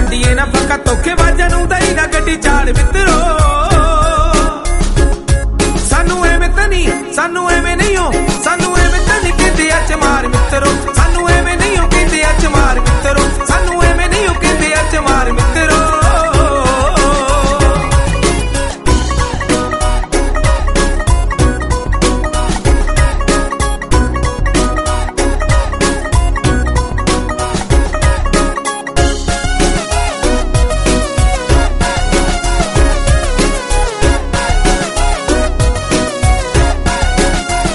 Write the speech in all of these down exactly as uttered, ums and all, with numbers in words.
ਵੰਡੀਏ ਨਾ ਫੱਕਾ ਧੋਖੇਬਾਜ਼ਾਂ ਨੂੰ ਦਈ ਨਾ ਗੱਡੀ ਚਾੜ ਮਿੱਤਰੋ ਸਾਨੂੰ ਐਵੇਂ ਤਾਂ ਨਹੀਂ ਸਾਨੂੰ ਐਵੇਂ ਨਹੀਂ ਹੋ ਸਾਨੂੰ ਐਵੇਂ ਤਾਂ ਨਹੀਂ ਕਹਿੰਦੇ ਅੱਜ ਮਾਰ ਮਿੱਤਰੋ ਸਾਨੂੰ ਐਵੇਂ ਨਹੀਂ ਹੋ ਕਹਿੰਦੇ ਅੱਜ ਮਾਰ ਮਿੱਤਰੋ ਸਾਨੂੰ ਐਵੇਂ ਨਹੀਂ ਹੋ ਕਹਿੰਦੇ ਅੱਜ ਮਾਰ ਮਿੱਤਰੋ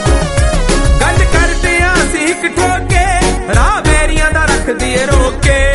राह बेरियां दा रख दिए रोके